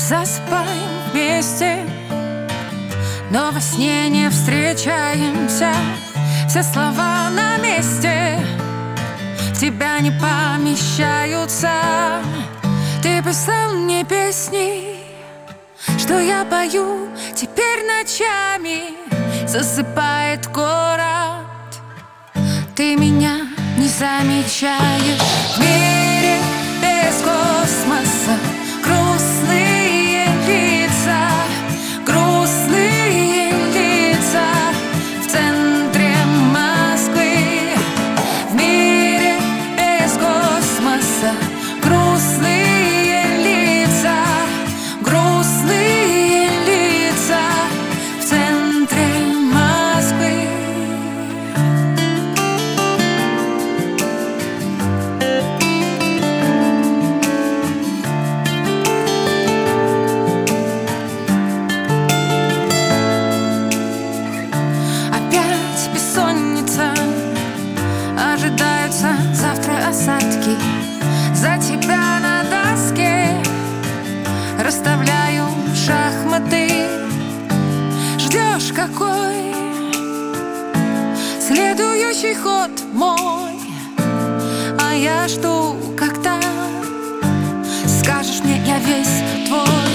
засыпаем вместе, но во сне не встречаемся. Все слова на месте в тебя не помещаются. Ты писал мне песни, что я пою теперь ночами. Засыпает город, ты меня не замечаешь. В мире без космоса грустные лица, грустные лица в центре Москвы. В мире без космоса грустные лица, грустные лица в центре Москвы. Опять бессонница, ожидаются завтра осадки. За тебя на доске расставляю шахматы. Ждешь какой следующий ход мой, а я жду, когда скажешь мне, я весь твой.